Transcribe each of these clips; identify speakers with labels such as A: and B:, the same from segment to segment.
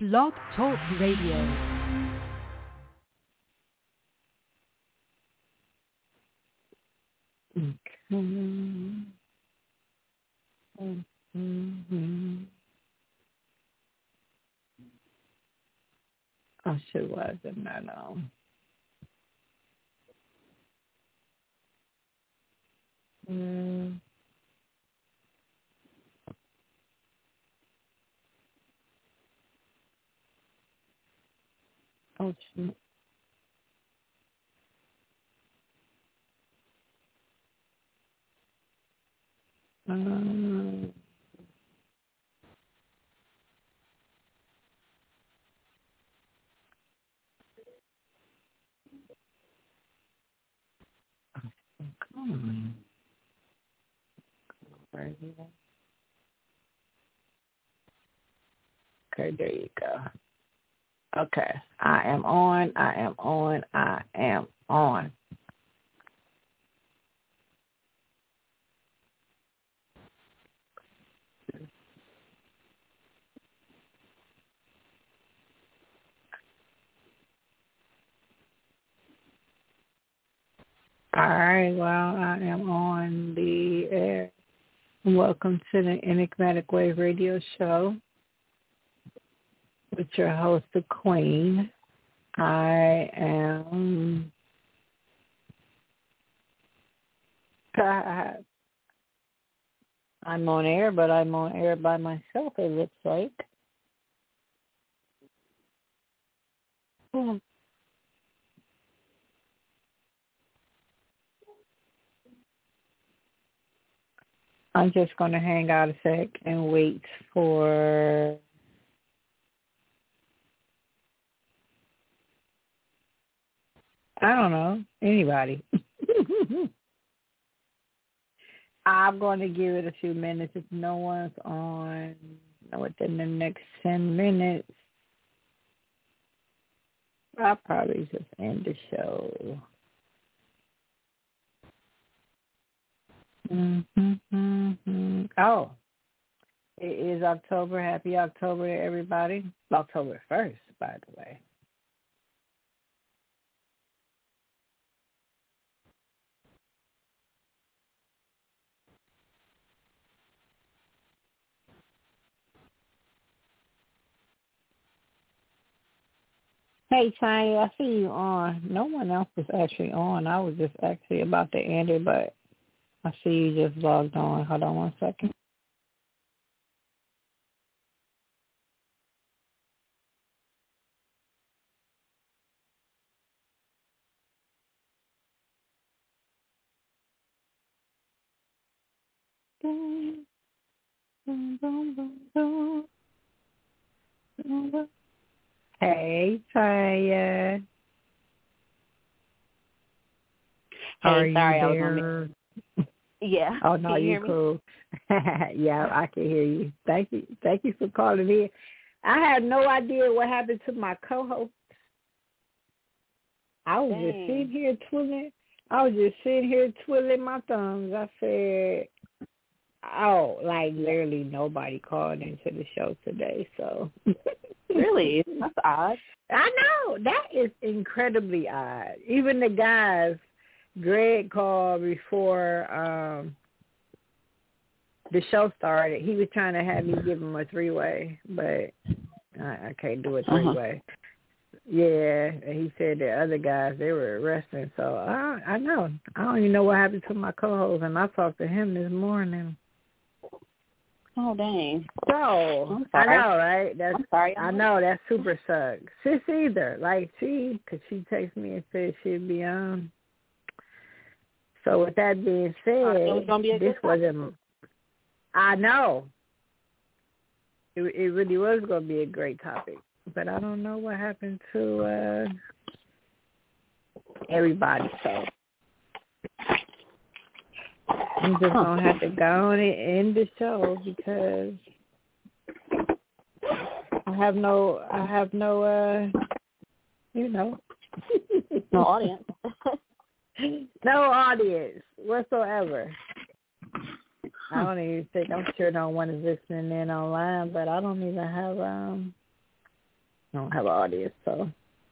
A: Blog Talk Radio.
B: I should was in that Oh shoot. Come on. Right here. Okay, there you go. Okay. I am on. All right, well, I am on the air. Welcome to the Enigmatic Wave Radio Show with your host, the Queen. I am I'm on air, but I'm on air by myself, it looks like. I'm just going to hang out a sec and wait for I don't know, anybody. I'm going to give it a few minutes. If no one's on within the next 10 minutes, I'll probably just end the show. Oh, it is October. Happy October to everybody. October 1st, by the way. Hey, Tanya, I see you on. No one else was actually on. I was just actually about to end it, but I see you just logged on. Hold on one second. Hey, Tanya. Are you
C: sorry,
B: there?
C: I was on me. Yeah.
B: Oh, no,
C: you
B: cool. Yeah, I can hear you. Thank you for calling in. I had no idea what happened to my co-host. I was just sitting here twiddling my thumbs. I said, oh, like literally nobody called into the show today, so.
C: Really? That's odd.
B: I know. That is incredibly odd. Even the guys, Greg called before the show started. He was trying to have me give him a three-way, but I can't do a three-way. Yeah, and he said the other guys, they were wrestling. So I know. I don't even know what happened to my co-host, and I talked to him this morning.
C: Oh, dang.
B: So, I know, right? I'm sorry. I know, that super sucks. Sis either. Like, because she texted me and said she'd be on. So, with that being said, this wasn't, I know. It really was going to be a great topic. But I don't know what happened to everybody, so. I'm just going to have to go on and end the show because I have no,
C: no audience.
B: No audience whatsoever. I don't even think, I'm sure no one is listening in online, but I don't even have I don't have an audience, so.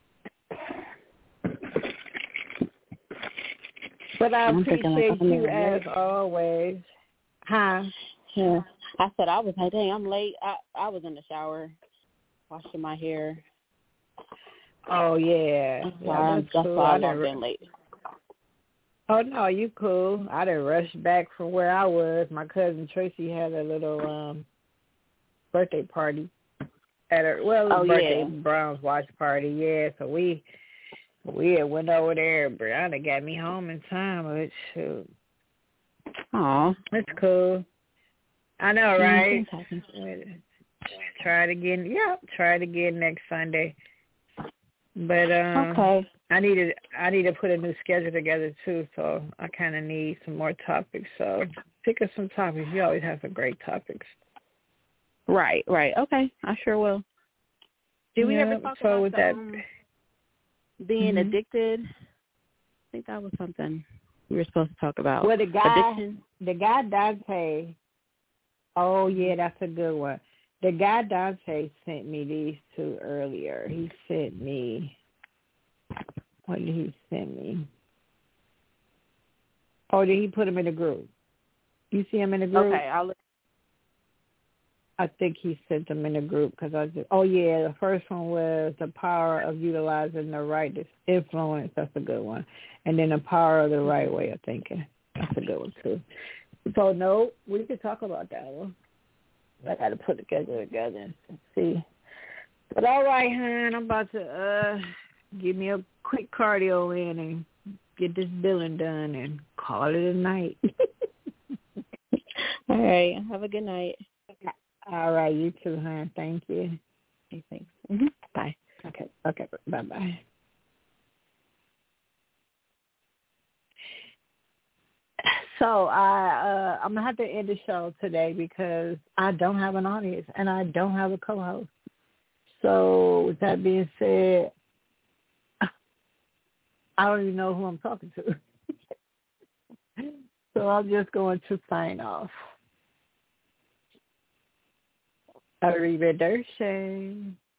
B: But I appreciate you as always. Huh?
C: Yeah. I said I was like, dang, I'm late. I was in the shower washing my hair.
B: Oh, yeah.
C: That's why I've been late.
B: Oh, no, you cool. I done rushed back from where I was. My cousin Tracy had a little birthday party at her, birthday Browns watch party, yeah. So we had went over there. Brianna got me home in time, but shoot.
C: Aw.
B: It's cool. I know, right? Try it again next Sunday. But
C: okay.
B: I need to put a new schedule together too, so I kind of need some more topics. So pick up some topics. You always have some great topics.
C: Right. Okay, I sure will. Did we ever talk about being addicted? I think that was something we were supposed to talk about.
B: Well,
C: addiction.
B: The guy Dante. Oh yeah, that's a good one. The guy Dante sent me these two earlier. He sent me. What did he send me? Oh, did he put them in the group? You see him in the group?
C: Okay, I'll look.
B: I think he sent them in the group because the first one was the power of utilizing the right influence. That's a good one. And then the power of the right way of thinking. That's a good one too. So, no, we could talk about that one. I got to put the schedule together and see. But all right, hon, I'm about to give me a quick cardio in and get this billing done and call it a night.
C: All right. Have a good night.
B: All right, you too, hon. Thank you.
C: Okay, thanks. Mm-hmm. Bye.
B: Okay, bye-bye. So I'm going to have to end the show today because I don't have an audience and I don't have a co-host. So with that being said, I don't even know who I'm talking to. So I'm just going to sign off. Arrivederci.